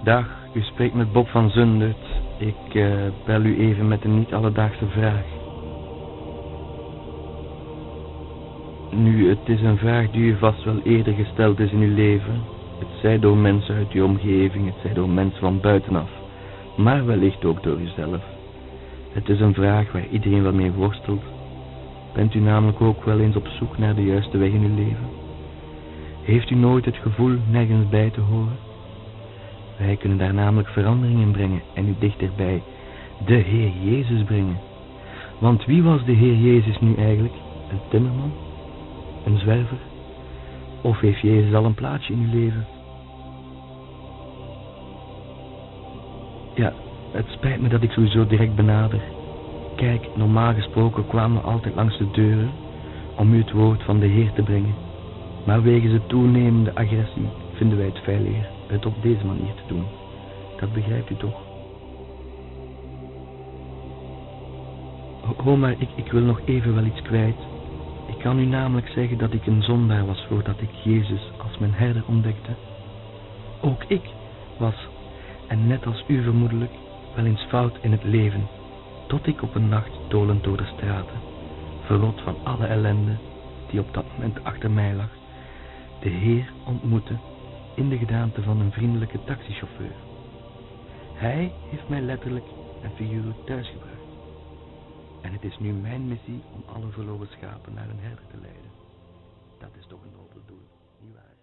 Dag, u spreekt met Bob van Zundert. Ik bel u even met een niet alledaagse vraag. Nu, het is een vraag die u vast wel eerder gesteld is in uw leven. Het zij door mensen uit uw omgeving, het zij door mensen van buitenaf. Maar wellicht ook door uzelf. Het is een vraag waar iedereen wel mee worstelt. Bent u namelijk ook wel eens op zoek naar de juiste weg in uw leven? Heeft u nooit het gevoel nergens bij te horen? Wij kunnen daar namelijk verandering in brengen en u dichterbij de Heer Jezus brengen. Want wie was de Heer Jezus nu eigenlijk? Een timmerman? Een zwerver? Of heeft Jezus al een plaatsje in uw leven? Ja, het spijt me dat ik sowieso direct benader. Kijk, normaal gesproken kwamen we altijd langs de deuren om u het woord van de Heer te brengen. Maar wegens de toenemende agressie vinden wij het veiliger het op deze manier te doen. Dat begrijpt u toch? Maar ik wil nog even wel iets kwijt. Ik kan u namelijk zeggen dat ik een zondaar was voordat ik Jezus als mijn herder ontdekte. Ook ik was, en net als u vermoedelijk, wel eens fout in het leven, tot ik op een nacht dolend door de straten, verrot van alle ellende die op dat moment achter mij lag, de Heer ontmoette in de gedaante van een vriendelijke taxichauffeur. Hij heeft mij letterlijk en figuurlijk thuisgebracht. En het is nu mijn missie om alle verloren schapen naar een herder te leiden. Dat is toch een nobel doel, nietwaar?